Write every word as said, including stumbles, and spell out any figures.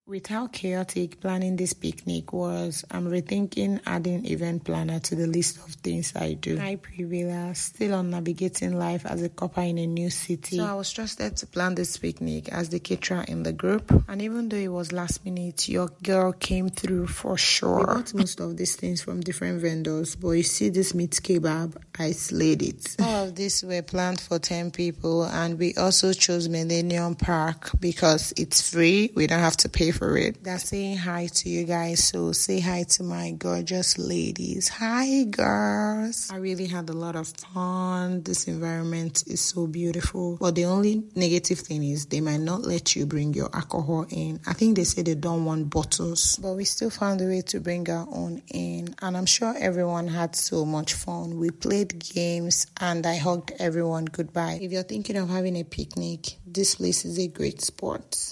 With how chaotic planning this picnic was, I'm rethinking adding event planner to the list of things I do. Hi Privilla, still on navigating life as a couple in a new city. So I was trusted to plan this picnic as the caterer in the group. And even though it was last minute, your girl came through for sure. We bought most of these things from different vendors, but you see this meat kebab, I slayed it. All of these were planned for ten people, and we also chose Millennium Park because it's free. We don't have to pay for it. They're saying hi to you guys, so say hi to my gorgeous ladies. Hi girls. I really had a lot of fun. This environment is so beautiful, but the only negative thing is they might not let you bring your alcohol in. I think they say they don't want bottles, but we still found a way to bring our own in, and I'm sure everyone had so much fun. We played games and I hugged everyone goodbye. If you're thinking of having a picnic, this place is a great spot.